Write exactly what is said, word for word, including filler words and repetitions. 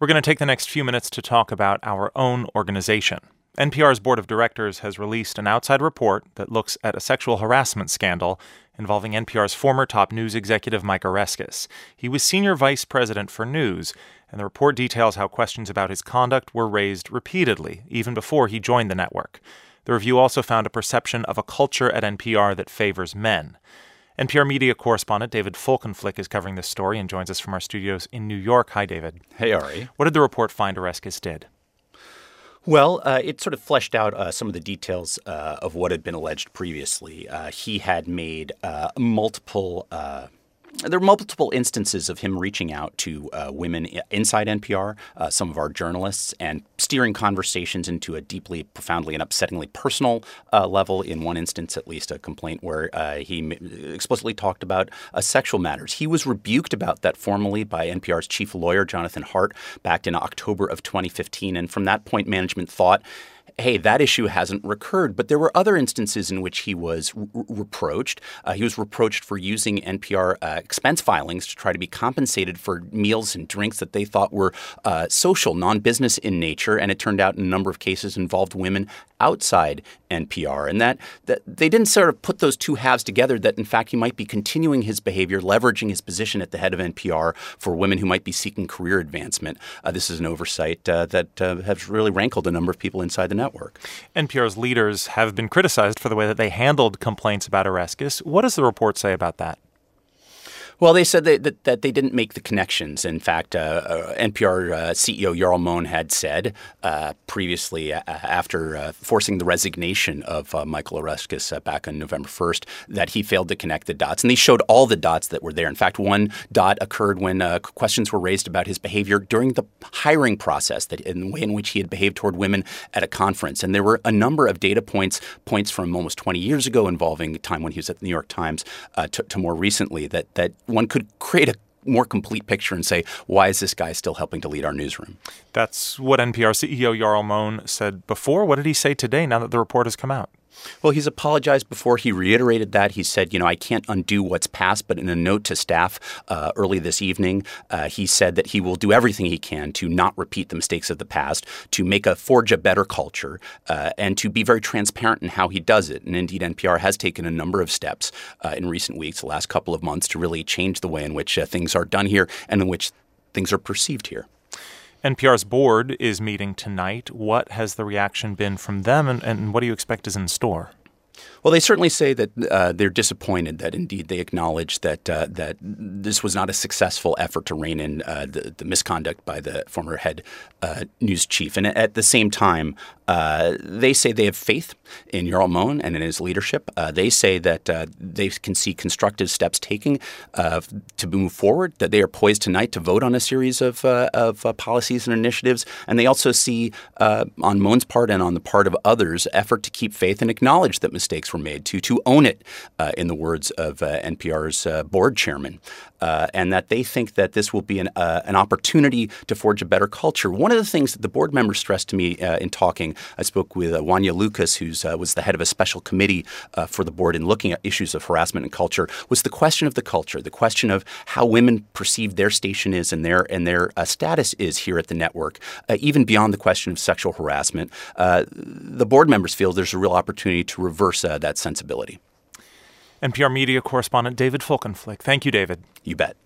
We're going to take the next few minutes to talk about our own organization. N P R's board of directors has released an outside report that looks at a sexual harassment scandal involving N P R's former top news executive, Mike Oreskes. He was senior vice president for news, and the report details how questions about his conduct were raised repeatedly, even before he joined the network. The review also found a perception of a culture at N P R that favors men. N P R media correspondent David Folkenflik is covering this story and joins us from our studios in New York. Hi, David. Hey, Ari. What did the report find Oreskes did? Well, uh, it sort of fleshed out uh, some of the details uh, of what had been alleged previously. Uh, he had made uh, multiple uh, There were multiple instances of him reaching out to uh, women inside N P R, uh, some of our journalists, and steering conversations into a deeply, profoundly, and upsettingly personal uh, level. In one instance, at least, a complaint where uh, he explicitly talked about uh, sexual matters. He was rebuked about that formally by N P R's chief lawyer, Jonathan Hart, back in October of twenty fifteen. And from that point, management thought, hey, that issue hasn't recurred. But there were other instances in which he was re- reproached. Uh, he was reproached for using N P R uh, expense filings to try to be compensated for meals and drinks that they thought were uh, social, non-business in nature. And it turned out in a number of cases involved women outside N P R. And that, that they didn't sort of put those two halves together, that in fact he might be continuing his behavior, leveraging his position at the head of N P R for women who might be seeking career advancement. Uh, this is an oversight uh, that uh, has really rankled a number of people inside the network. N P R's leaders have been criticized for the way that they handled complaints about Oreskes. What does the report say about that? Well, they said that, that, that they didn't make the connections. In fact, uh, uh, N P R uh, C E O Jarl Mohn had said uh, previously, uh, after uh, forcing the resignation of uh, Michael Oreskes uh, back on November first, that he failed to connect the dots. And they showed all the dots that were there. In fact, one dot occurred when uh, questions were raised about his behavior during the hiring process, that in the way in which he had behaved toward women at a conference. And there were a number of data points, points from almost twenty years ago involving time when he was at the New York Times uh, to, to more recently, that that one could create a more complete picture and say, why is this guy still helping to lead our newsroom? That's what N P R C E O Jarl Mohn said before. What did he say today now that the report has come out? Well, he's apologized before. He reiterated that. He said, you know, I can't undo what's past. But in a note to staff uh, early this evening, uh, he said that he will do everything he can to not repeat the mistakes of the past, to make a forge a better culture, uh, and to be very transparent in how he does it. And indeed, N P R has taken a number of steps uh, in recent weeks, the last couple of months, to really change the way in which uh, things are done here and in which things are perceived here. N P R's board is meeting tonight. What has the reaction been from them, and, and what do you expect is in store? Well, they certainly say that uh, they're disappointed, that indeed they acknowledge that uh, that this was not a successful effort to rein in uh, the, the misconduct by the former head uh, news chief. And at the same time, uh, they say they have faith in Jarl Mohn and in his leadership. Uh, they say that uh, they can see constructive steps taken uh, to move forward, that they are poised tonight to vote on a series of, uh, of uh, policies and initiatives. And they also see, uh, on Mohn's part and on the part of others, effort to keep faith and acknowledge that mistakes were made, to to own it, uh, in the words of uh, N P R's uh, board chairman, uh, and that they think that this will be an uh, an opportunity to forge a better culture. One of the things that the board members stressed to me uh, in talking, I spoke with uh, Wanya Lucas, who uh, was the head of a special committee uh, for the board in looking at issues of harassment and culture, was the question of the culture, the question of how women perceive their station is and their and their uh, status is here at the network, uh, even beyond the question of sexual harassment. Uh, the board members feel there's a real opportunity to reverse uh, that sensibility. N P R media correspondent David Folkenflik. Thank you, David. You bet.